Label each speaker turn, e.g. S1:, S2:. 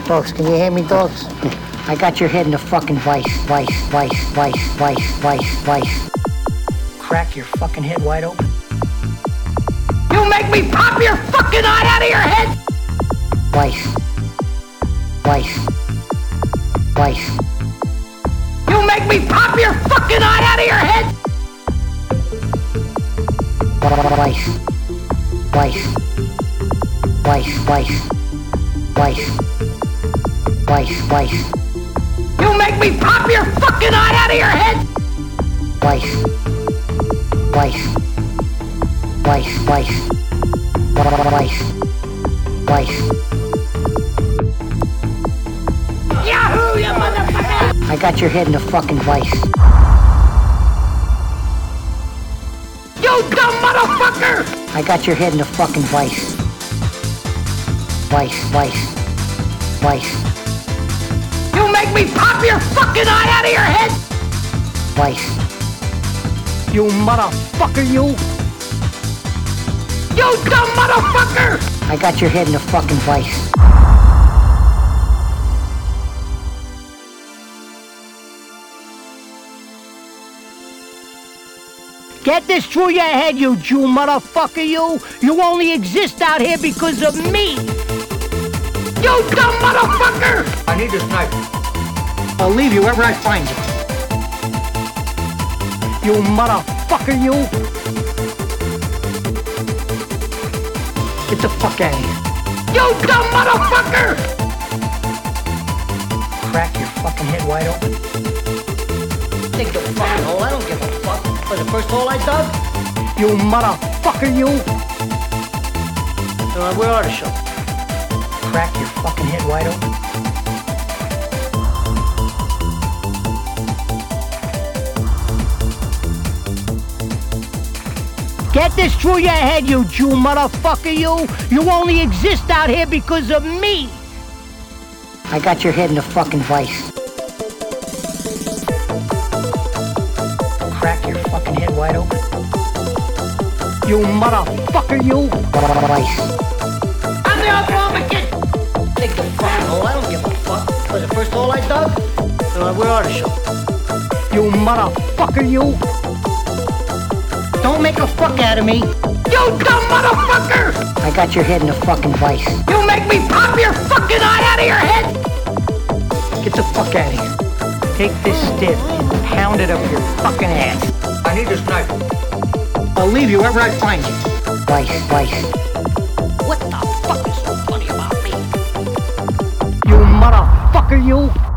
S1: Dogs, can you hear me, dogs? I got your head in a fucking vice. Crack your fucking head wide open. You make me pop your fucking eye out of your head! Vice. You make me pop your fucking eye out of your head! Vice. You make me pop your fucking eye out of your head! Vice. Yahoo, you motherfucker! I got your head in a fucking vice. You dumb motherfucker! I got your head in a fucking vice. Vice. You make me pop your fucking eye out of your head! Vice. You motherfucker, you! You dumb motherfucker! I got your head in a fucking vice. Get this through your head, you Jew motherfucker, you! You only exist out here because of me! You dumb motherfucker! I need this knife. I'll leave you wherever I find you. You motherfucker, you! Get the fuck out of here. You dumb motherfucker! Crack your fucking head wide open. Dig the fucking hole, I don't give a fuck. For the first hole I dug? You motherfucker, you! Where are the shovels? Crack your fucking head wide open. Get this through your head, you Jew motherfucker, you! You only exist out here because of me! I got your head in a fucking vice. Crack your fucking head wide open. You motherfucker, you! Vice. I'm the Oklahoma kid! Dig the fucking hole, I don't give a fuck. For the first hole I dug? Where are the shovels? You motherfucker, you! Don't make a fuck out of me! You dumb motherfucker! I got your head in a fucking vice. You make me pop your fucking eye out of your head! Get the fuck out of here. Take this stiff and pound it up your fucking ass. I need this knife. I'll leave you wherever I find you. Vice. What the fuck is so funny about me? You motherfucker, you!